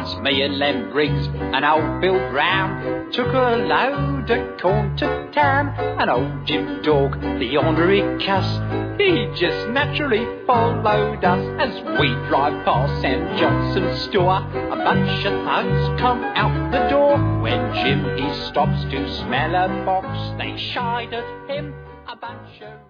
Once me and Lem Briggs and old Bill Brown took a load of corn to town, and old Jim Dog, the ornery cuss, he just naturally followed us. As we drive past Sam Johnson's store, a bunch of thugs come out the door. When Jim he stops to smell a box, they shied at him, a bunch of